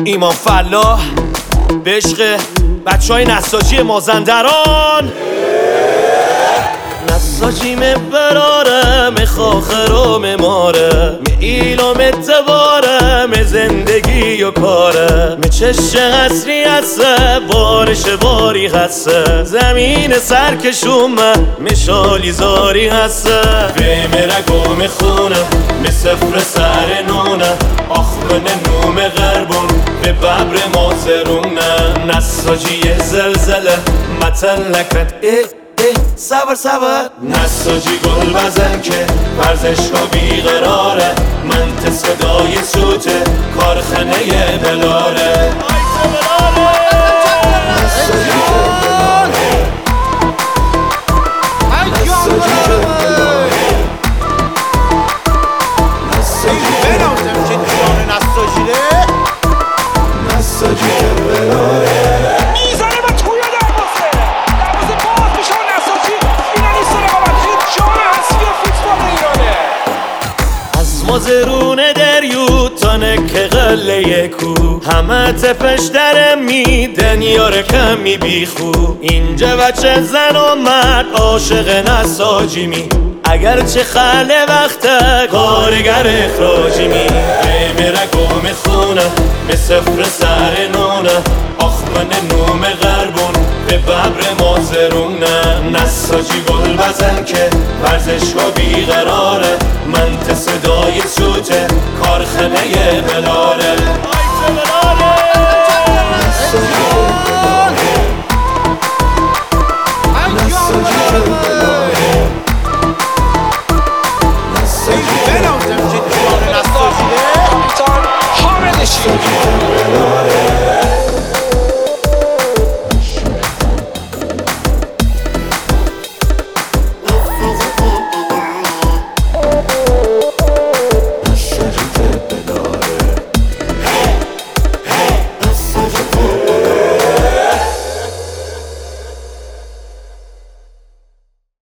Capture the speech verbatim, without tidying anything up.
ایمان فلاح به عشق بچه های نساجی مازندران. نساجی می براره می خاخر و می ماره می ایلام اتباره می زندگی و کاره می چشه حسری هسته بارش باری هسته زمین سرکشومه می شالی زاری هسته به می رگو می خونه می سفر سر نونه آخمن نوم غربون به ببر مازرونه. نساجی زلزله متن لکت اه صبر صبر نساجی گل بزن که ورزشگاه بیقراره منت صدای سوته کارخانه بلاره نساجی که بلاره نساجی که بلاره نساجی که بلاره نساجی که بلاره مازرون دریو تا نک قله کو همه تپش در میدن یار کمی بیخو اینجا بچه زن و مرد عاشق نساجی می اگرچه خله وقته کارگر اخراجی می به رگو میخونه به سفر سر نونه آخمن نوم غربون به ببر مازرونه. نساجی گل بزن که ورزشگاه بیقراره منت صدای سوته کارخانه بلاره